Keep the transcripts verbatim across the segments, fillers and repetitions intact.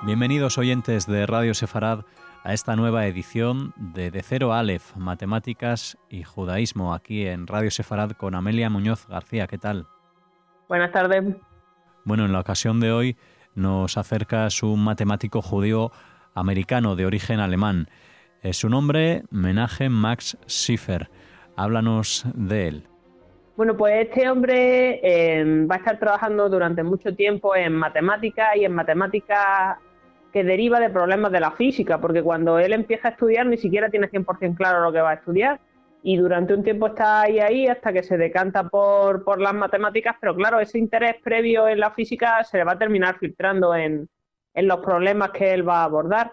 Bienvenidos oyentes de Radio Sefarad a esta nueva edición de De Cero a Aleph, Matemáticas y Judaísmo, aquí en Radio Sefarad con Amelia Muñoz García. ¿Qué tal? Buenas tardes. Bueno, en la ocasión de hoy nos acercas un matemático judío americano de origen alemán. Eh, su nombre, Menachem Max Schiffer. Háblanos de él. Bueno, pues este hombre eh, va a estar trabajando durante mucho tiempo en matemáticas y en matemáticas que deriva de problemas de la física, porque cuando él empieza a estudiar ni siquiera tiene cien por ciento claro lo que va a estudiar, y durante un tiempo está ahí ahí hasta que se decanta por, por las matemáticas, pero claro, ese interés previo en la física se le va a terminar filtrando en, en los problemas que él va a abordar.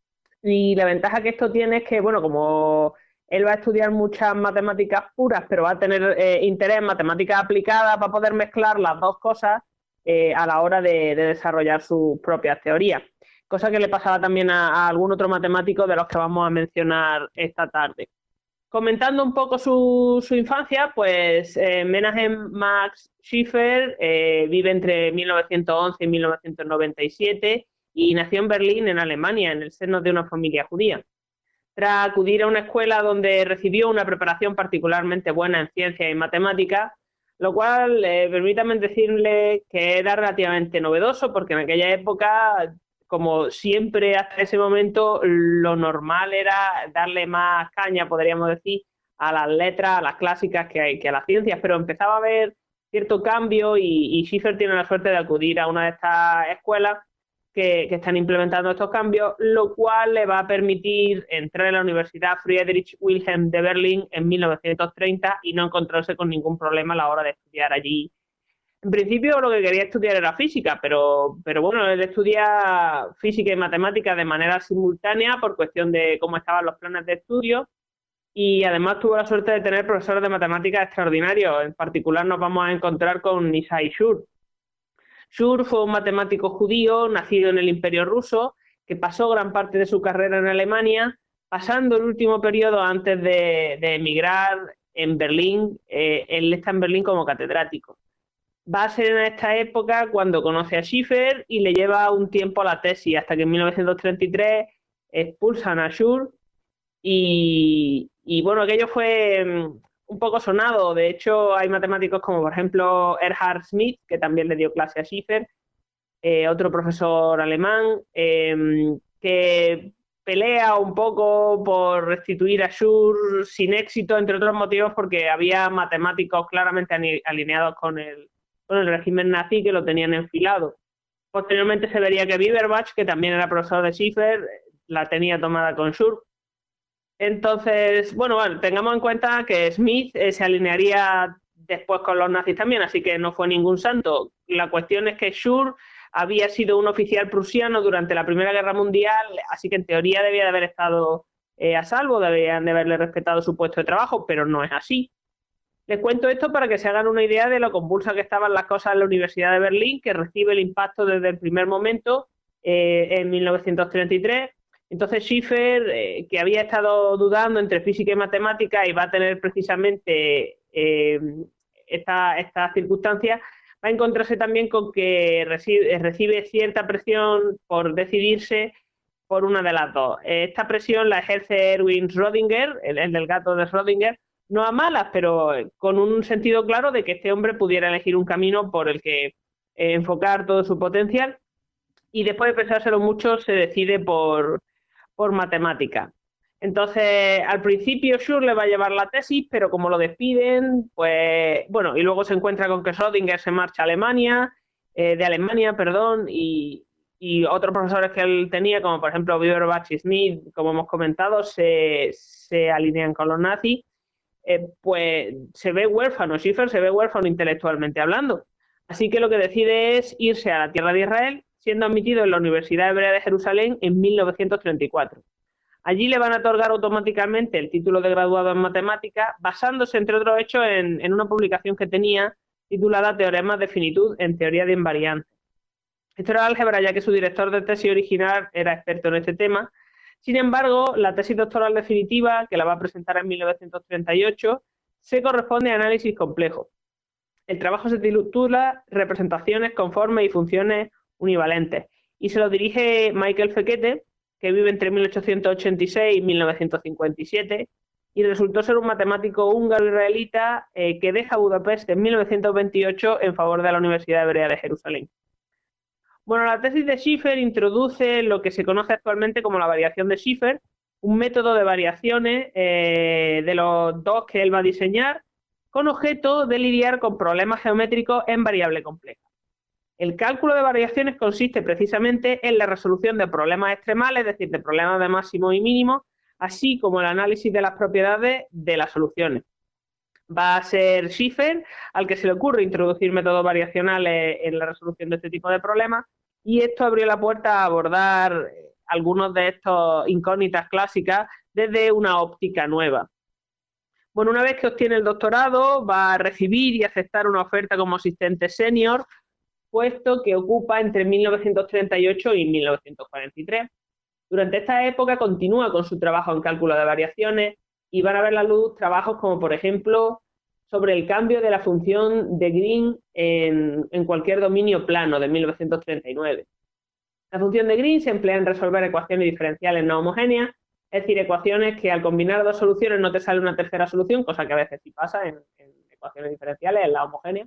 Y la ventaja que esto tiene es que, bueno, como él va a estudiar muchas matemáticas puras, pero va a tener eh, interés en matemáticas aplicadas para poder mezclar las dos cosas eh, a la hora de, de desarrollar sus propias teorías. Cosa que le pasaba también a, a algún otro matemático de los que vamos a mencionar esta tarde. Comentando un poco su, su infancia, pues eh, Menachem Max Schiffer eh, vive entre mil novecientos once y mil novecientos noventa y siete y nació en Berlín, en Alemania, en el seno de una familia judía. Tras acudir a una escuela donde recibió una preparación particularmente buena en ciencias y matemáticas, lo cual, eh, permítanme decirle que era relativamente novedoso, porque en aquella época, como siempre hasta ese momento, lo normal era darle más caña, podríamos decir, a las letras, a las clásicas que, que a las ciencias, pero empezaba a haber cierto cambio y, y Schiffer tiene la suerte de acudir a una de estas escuelas que, que están implementando estos cambios, lo cual le va a permitir entrar en la Universidad Friedrich Wilhelm de Berlín en mil novecientos treinta y no encontrarse con ningún problema a la hora de estudiar allí. En principio lo que quería estudiar era física, pero, pero bueno, él estudia física y matemáticas de manera simultánea por cuestión de cómo estaban los planes de estudio, y además tuvo la suerte de tener profesores de matemáticas extraordinarios. En particular nos vamos a encontrar con Isai Schur. Schur fue un matemático judío nacido en el Imperio Ruso que pasó gran parte de su carrera en Alemania, pasando el último periodo antes de, de emigrar en Berlín. Eh, él está en Berlín como catedrático. Va a ser en esta época cuando conoce a Schiffer y le lleva un tiempo a la tesis, hasta que en mil novecientos treinta y tres expulsan a Schur y, y bueno, aquello fue un poco sonado. De hecho, hay matemáticos como por ejemplo Erhard Schmidt, que también le dio clase a Schiffer, eh, otro profesor alemán, eh, que pelea un poco por restituir a Schur sin éxito, entre otros motivos porque había matemáticos claramente alineados con el con el régimen nazi que lo tenían enfilado. Posteriormente se vería que Bieberbach, que también era profesor de Schiffer, la tenía tomada con Schur. Entonces, bueno, bueno, tengamos en cuenta que Smith eh, se alinearía después con los nazis también, así que no fue ningún santo. La cuestión es que Schur había sido un oficial prusiano durante la Primera Guerra Mundial, así que en teoría debía de haber estado eh, a salvo, debían de haberle respetado su puesto de trabajo, pero no es así. Les cuento esto para que se hagan una idea de lo convulsa que estaban las cosas en la Universidad de Berlín, que recibe el impacto desde el primer momento, eh, en mil novecientos treinta y tres. Entonces Schiffer, eh, que había estado dudando entre física y matemática y va a tener precisamente eh, esta, esta circunstancia, va a encontrarse también con que recibe, recibe cierta presión por decidirse por una de las dos. Esta presión la ejerce Erwin Schrödinger, el, el del gato de Schrödinger, no a malas, pero con un sentido claro de que este hombre pudiera elegir un camino por el que eh, enfocar todo su potencial, y después de pensárselo mucho se decide por, por matemática. Entonces, al principio Schur le va a llevar la tesis, pero como lo despiden, pues bueno, y luego se encuentra con que Schrödinger se marcha a Alemania, eh, de Alemania, perdón, y, y otros profesores que él tenía, como por ejemplo Bieberbach y Smith, como hemos comentado, se, se alinean con los nazis. Eh, pues se ve huérfano, Schiffer se ve huérfano intelectualmente hablando. Así que lo que decide es irse a la tierra de Israel, siendo admitido en la Universidad Hebrea de Jerusalén en mil novecientos treinta y cuatro. Allí le van a otorgar automáticamente el título de graduado en matemáticas, basándose, entre otros hechos, en, en una publicación que tenía titulada Teoremas de finitud en teoría de invariantes. Esto era álgebra, ya que su director de tesis original era experto en este tema. Sin embargo, la tesis doctoral definitiva, que la va a presentar en mil novecientos treinta y ocho, se corresponde a análisis complejo. El trabajo se titula Representaciones conformes y funciones univalentes. y se lo dirige Michael Fekete, que vive entre mil ochocientos ochenta y seis y mil novecientos cincuenta y siete, y resultó ser un matemático húngaro-israelita eh, que deja Budapest en mil novecientos veintiocho en favor de la Universidad Hebrea de Jerusalén. Bueno, la tesis de Schiffer introduce lo que se conoce actualmente como la variación de Schiffer, un método de variaciones eh, de los dos que él va a diseñar, con objeto de lidiar con problemas geométricos en variable compleja. El cálculo de variaciones consiste precisamente en la resolución de problemas extremales, es decir, de problemas de máximo y mínimo, así como el análisis de las propiedades de las soluciones. Va a ser Schiffer al que se le ocurre introducir métodos variacionales en la resolución de este tipo de problemas, y esto abrió la puerta a abordar algunos de estos incógnitas clásicas desde una óptica nueva. Bueno, una vez que obtiene el doctorado, va a recibir y aceptar una oferta como asistente senior, puesto que ocupa entre mil novecientos treinta y ocho y mil novecientos cuarenta y tres. Durante esta época continúa con su trabajo en cálculo de variaciones y van a ver la luz trabajos como, por ejemplo, sobre el cambio de la función de Green en, en cualquier dominio plano, de mil novecientos treinta y nueve. La función de Green se emplea en resolver ecuaciones diferenciales no homogéneas, es decir, ecuaciones que al combinar dos soluciones no te sale una tercera solución, cosa que a veces sí pasa en, en ecuaciones diferenciales, en la homogénea.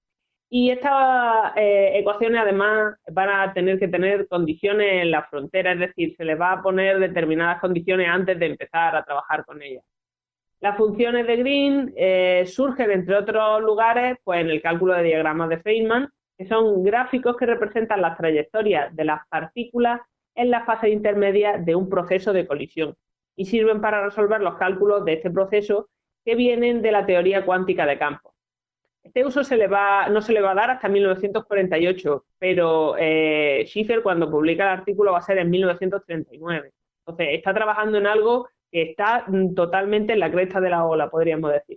Y estas eh, ecuaciones además van a tener que tener condiciones en la frontera, es decir, se les va a poner determinadas condiciones antes de empezar a trabajar con ellas. Las funciones de Green eh, surgen, entre otros lugares, pues en el cálculo de diagramas de Feynman, que son gráficos que representan las trayectorias de las partículas en la fase intermedia de un proceso de colisión y sirven para resolver los cálculos de este proceso que vienen de la teoría cuántica de campos. Este uso se le va, no se le va a dar hasta mil novecientos cuarenta y ocho, pero eh, Schiffer, cuando publica el artículo, va a ser en mil novecientos treinta y nueve. Entonces, está trabajando en algo que está totalmente en la cresta de la ola, podríamos decir.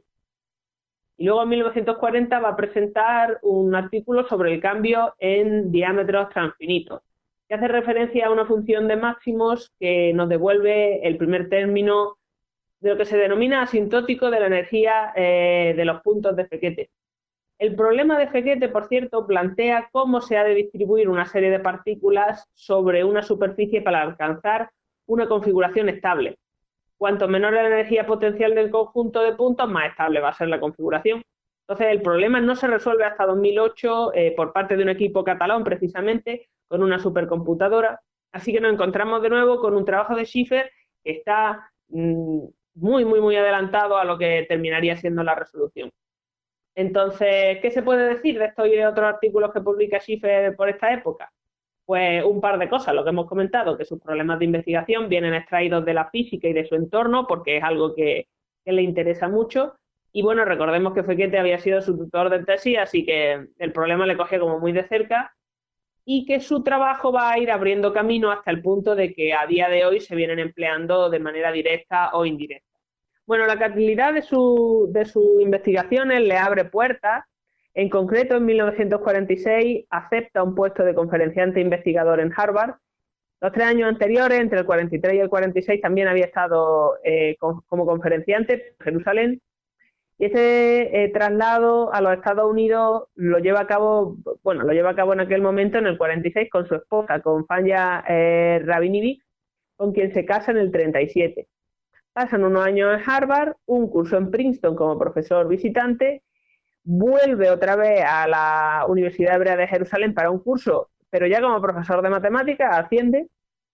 Y luego en mil novecientos cuarenta va a presentar un artículo sobre el cambio en diámetros transfinitos, que hace referencia a una función de máximos que nos devuelve el primer término de lo que se denomina asintótico de la energía eh, de los puntos de Fekete. El problema de Fekete, por cierto, plantea cómo se ha de distribuir una serie de partículas sobre una superficie para alcanzar una configuración estable. Cuanto menor es la energía potencial del conjunto de puntos, más estable va a ser la configuración. Entonces, el problema no se resuelve hasta dos mil ocho eh, por parte de un equipo catalán, precisamente, con una supercomputadora. Así que nos encontramos de nuevo con un trabajo de Schiffer que está mmm, muy, muy, muy adelantado a lo que terminaría siendo la resolución. Entonces, ¿qué se puede decir de estos y de otros artículos que publica Schiffer por esta época? Pues un par de cosas, lo que hemos comentado, que sus problemas de investigación vienen extraídos de la física y de su entorno, porque es algo que, que le interesa mucho. Y bueno, recordemos que Fekete había sido su tutor de tesis, así que el problema le cogía como muy de cerca, y que su trabajo va a ir abriendo camino hasta el punto de que a día de hoy se vienen empleando de manera directa o indirecta. Bueno, la calidad de, su, de sus investigaciones le abre puertas. En concreto, en mil novecientos cuarenta y seis acepta un puesto de conferenciante investigador en Harvard. Los tres años anteriores, entre el cuarenta y tres y el cuarenta y seis, también había estado eh, con, como conferenciante en Jerusalén. Y ese eh, traslado a los Estados Unidos lo lleva a cabo, bueno, lo lleva a cabo en aquel momento, en el cuarenta y seis, con su esposa, con Fanya eh, Rabinovic, con quien se casa en el treinta y siete. Pasan unos años en Harvard, un curso en Princeton como profesor visitante, vuelve otra vez a la Universidad Hebrea de Jerusalén para un curso, pero ya como profesor de matemáticas, asciende,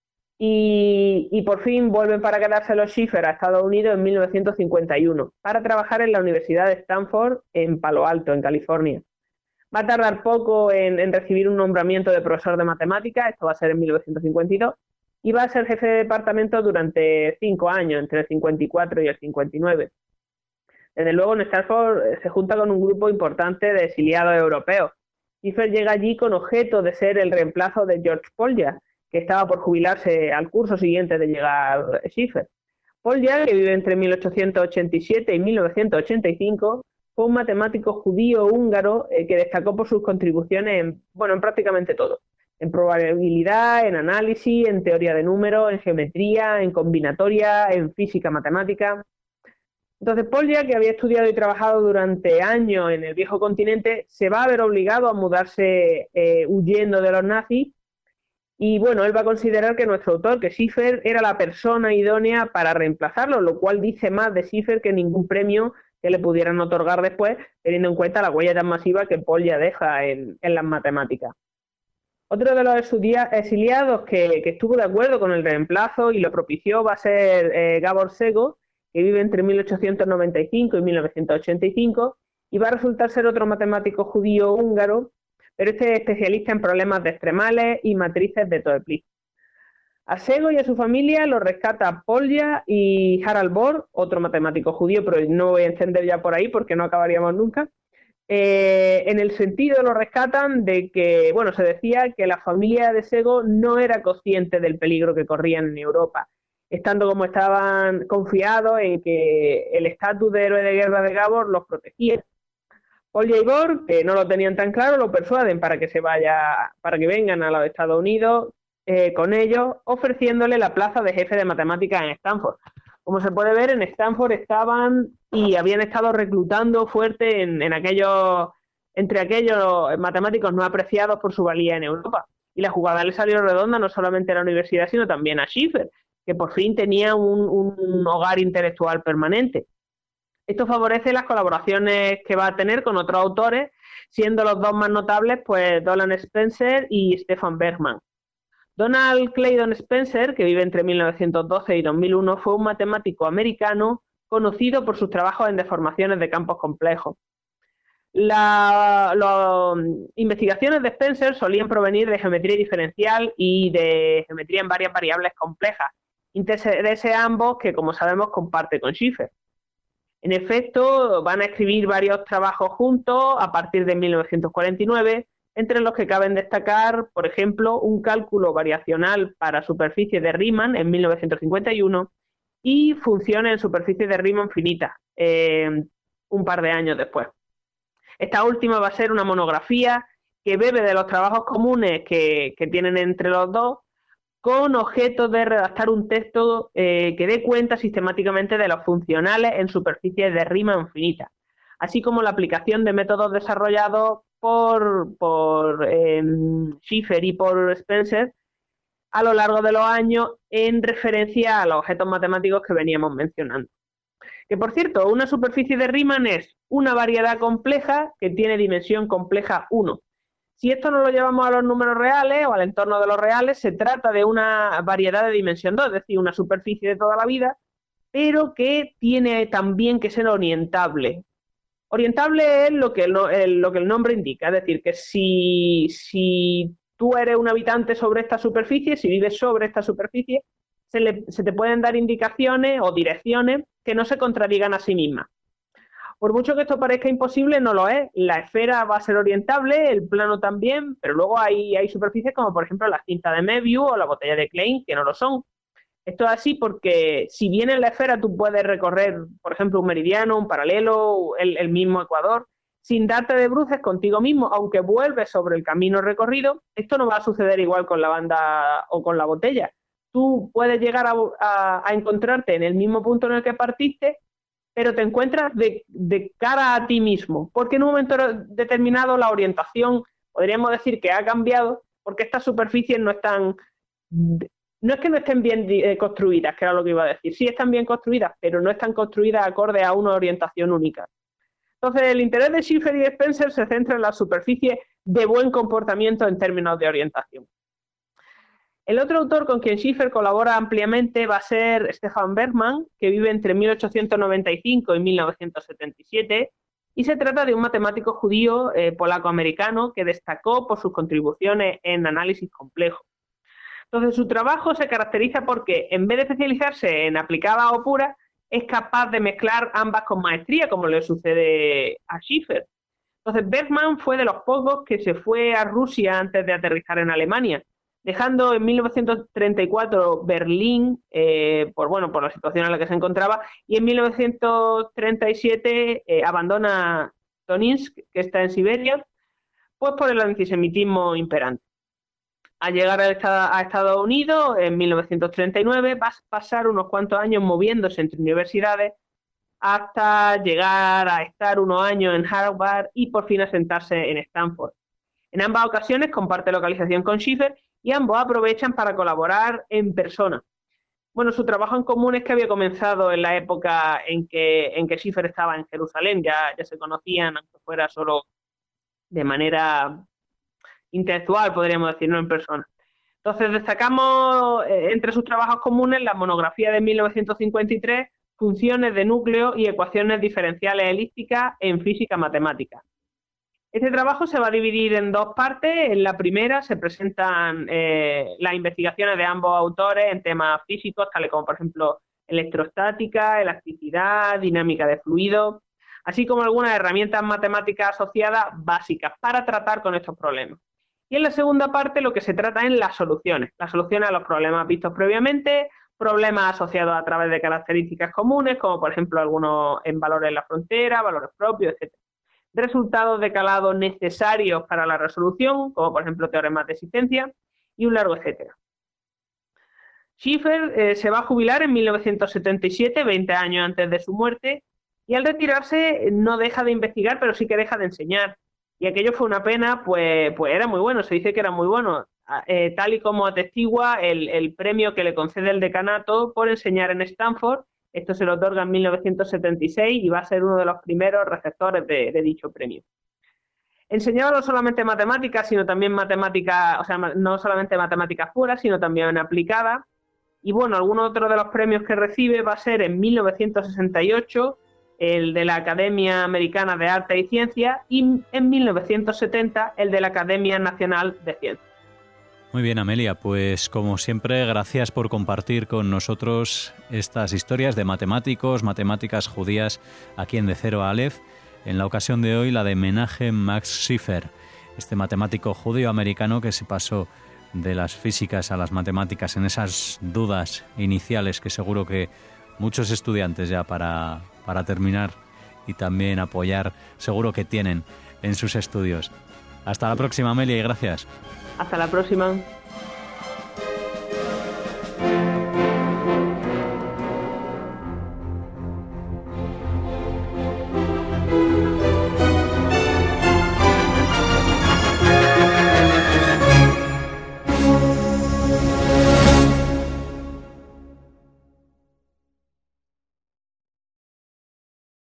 y, y por fin vuelven para quedarse los Schiffer a Estados Unidos en mil novecientos cincuenta y uno, para trabajar en la Universidad de Stanford en Palo Alto, en California. Va a tardar poco en, en recibir un nombramiento de profesor de matemáticas, esto va a ser en mil novecientos cincuenta y dos, y va a ser jefe de departamento durante cinco años, entre el cincuenta y cuatro y el cincuenta y nueve. Desde luego, en Stanford se junta con un grupo importante de exiliados europeos. Schiffer llega allí con objeto de ser el reemplazo de George Polya, que estaba por jubilarse al curso siguiente de llegar Schiffer. Polya, que vive entre mil ochocientos ochenta y siete y mil novecientos ochenta y cinco, fue un matemático judío húngaro eh, que destacó por sus contribuciones en, bueno, en prácticamente todo. En probabilidad, en análisis, en teoría de números, en geometría, en combinatoria, en física matemática. Entonces, Polya, que había estudiado y trabajado durante años en el viejo continente, se va a ver obligado a mudarse eh, huyendo de los nazis Y bueno, él va a considerar que nuestro autor, que Schiffer, era la persona idónea para reemplazarlo, lo cual dice más de Schiffer que ningún premio que le pudieran otorgar después, teniendo en cuenta la huella tan masiva que Paul ya deja en, en las matemáticas. Otro de los exiliados que, que estuvo de acuerdo con el reemplazo y lo propició va a ser eh, Gabor Szego, que vive entre mil ochocientos noventa y cinco y mil novecientos ochenta y cinco, y va a resultar ser otro matemático judío húngaro, pero este es especialista en problemas de extremales y matrices de Toeplitz. A Szego y a su familia lo rescata Polya y Harald Bohr, otro matemático judío, pero no voy a encender ya por ahí porque no acabaríamos nunca. Eh, en el sentido lo rescatan de que, bueno, se decía que la familia de Szego no era consciente del peligro que corrían en Europa, estando como estaban confiados en que el estatus de héroe de guerra de Gabor los protegía. Polya y Bohr, que no lo tenían tan claro, lo persuaden para que se vaya, para que vengan a los Estados Unidos eh, con ellos, ofreciéndole la plaza de jefe de matemáticas en Stanford. Como se puede ver, en Stanford estaban y habían estado reclutando fuerte en, en aquellos, entre aquellos matemáticos no apreciados por su valía en Europa. Y la jugada le salió redonda no solamente a la universidad, sino también a Schiffer, que por fin tenía un, un hogar intelectual permanente. Esto favorece las colaboraciones que va a tener con otros autores, siendo los dos más notables pues Donald Spencer y Stefan Bergman. Donald Claydon Spencer, que vive entre mil novecientos doce y dos mil uno, fue un matemático americano conocido por sus trabajos en deformaciones de campos complejos. Las investigaciones de Spencer solían provenir de geometría diferencial y de geometría en varias variables complejas, intereses ambos que, como sabemos, comparte con Schiffer. En efecto, van a escribir varios trabajos juntos a partir de mil novecientos cuarenta y nueve, entre los que caben destacar, por ejemplo, un cálculo variacional para superficie de Riemann en mil novecientos cincuenta y uno y funciones en superficie de Riemann finita, eh, un par de años después. Esta última va a ser una monografía que bebe de los trabajos comunes que, que tienen entre los dos, con objeto de redactar un texto eh, que dé cuenta sistemáticamente de los funcionales en superficies de Riemann finita, así como la aplicación de métodos desarrollados por, por eh, Schiffer y por Spencer a lo largo de los años en referencia a los objetos matemáticos que veníamos mencionando. Que, por cierto, una superficie de Riemann es una variedad compleja que tiene dimensión compleja uno. Si esto no lo llevamos a los números reales o al entorno de los reales, se trata de una variedad de dimensión dos, es decir, una superficie de toda la vida, pero que tiene también que ser orientable. Orientable es lo que el, el, lo que el nombre indica, es decir, que si, si tú eres un habitante sobre esta superficie, si vives sobre esta superficie, se, le, se te pueden dar indicaciones o direcciones que no se contradigan a sí mismas. Por mucho que esto parezca imposible, no lo es. La esfera va a ser orientable, el plano también, pero luego hay, hay superficies como por ejemplo la cinta de Möbius o la botella de Klein, que no lo son. Esto es así porque si bien en la esfera tú puedes recorrer, por ejemplo, un meridiano, un paralelo, el, el mismo ecuador, sin darte de bruces contigo mismo, aunque vuelves sobre el camino recorrido, esto no va a suceder igual con la banda o con la botella. Tú puedes llegar a, a, a encontrarte en el mismo punto en el que partiste, pero te encuentras de, de cara a ti mismo, porque en un momento determinado la orientación, podríamos decir que ha cambiado, porque estas superficies no están, no es que no estén bien eh, construidas, que era lo que iba a decir, sí están bien construidas, pero no están construidas acorde a una orientación única. Entonces, el interés de Schiffer y Spencer se centra en la superficie de buen comportamiento en términos de orientación. El otro autor con quien Schiffer colabora ampliamente va a ser Stefan Bergman, que vive entre mil ochocientos noventa y cinco y mil novecientos setenta y siete, y se trata de un matemático judío eh, polaco-americano que destacó por sus contribuciones en análisis complejo. Entonces, su trabajo se caracteriza porque, en vez de especializarse en aplicada o pura, es capaz de mezclar ambas con maestría, como le sucede a Schiffer. Entonces, Bergman fue de los pocos que se fue a Rusia antes de aterrizar en Alemania, dejando en mil novecientos treinta y cuatro Berlín eh, por, bueno, por la situación en la que se encontraba, y en mil novecientos treinta y siete eh, abandona Donetsk, que está en Siberia, pues por el antisemitismo imperante. Al llegar a Estados Unidos, en mil novecientos treinta y nueve, va a pasar unos cuantos años moviéndose entre universidades hasta llegar a estar unos años en Harvard y por fin asentarse en Stanford. En ambas ocasiones comparte localización con Schiffer y ambos aprovechan para colaborar en persona. Bueno, su trabajo en común es que había comenzado en la época en que, en que Schiffer estaba en Jerusalén, ya, ya se conocían, aunque fuera solo de manera intelectual, podríamos decir, no en persona. Entonces destacamos eh, entre sus trabajos comunes la monografía de mil novecientos cincuenta y tres, Funciones de núcleo y ecuaciones diferenciales elípticas en física matemática. Este trabajo se va a dividir en dos partes. En la primera se presentan eh, las investigaciones de ambos autores en temas físicos, tales como por ejemplo electrostática, elasticidad, dinámica de fluidos, así como algunas herramientas matemáticas asociadas básicas para tratar con estos problemas. Y en la segunda parte lo que se trata es las soluciones, las soluciones a los problemas vistos previamente, problemas asociados a través de características comunes, como por ejemplo algunos en valores en la frontera, valores propios, etcétera. Resultados de calado necesarios para la resolución, como por ejemplo teoremas de existencia, y un largo etcétera. Schiffer eh, se va a jubilar en mil novecientos setenta y siete, veinte años antes de su muerte, y al retirarse no deja de investigar, pero sí que deja de enseñar. Y aquello fue una pena, pues, pues era muy bueno, se dice que era muy bueno, eh, tal y como atestigua el, el premio que le concede el decanato por enseñar en Stanford. Esto se lo otorga en mil novecientos setenta y seis y va a ser uno de los primeros receptores de, de dicho premio. Enseñaba no solamente matemáticas, sino también matemáticas, o sea, no solamente matemáticas puras, sino también aplicadas. Y bueno, alguno otro de los premios que recibe va a ser en mil novecientos sesenta y ocho el de la Academia Americana de Arte y Ciencia y en mil novecientos setenta el de la Academia Nacional de Ciencias. Muy bien, Amelia, pues como siempre, gracias por compartir con nosotros estas historias de matemáticos, matemáticas judías aquí en De Cero a Aleph. En la ocasión de hoy, la de Menachem Max Schiffer, este matemático judío-americano que se pasó de las físicas a las matemáticas en esas dudas iniciales que seguro que muchos estudiantes ya para, para terminar y también apoyar, seguro que tienen en sus estudios. Hasta la próxima, Amelia, y gracias. Hasta la próxima.